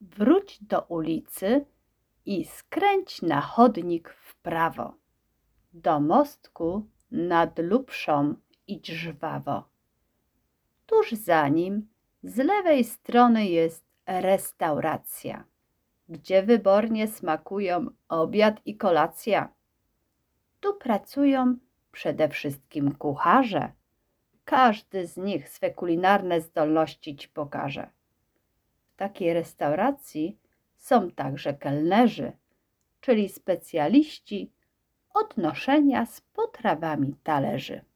wróć do ulicy i skręć na chodnik w prawo. Do mostku nad Lupszą idź żwawo. Tuż za nim z lewej strony jest restauracja, gdzie wybornie smakują obiad i kolacja. Tu pracują przede wszystkim kucharze. Każdy z nich swe kulinarne zdolności ci pokaże. W takiej restauracji są także kelnerzy, czyli specjaliści od noszenia z potrawami talerzy.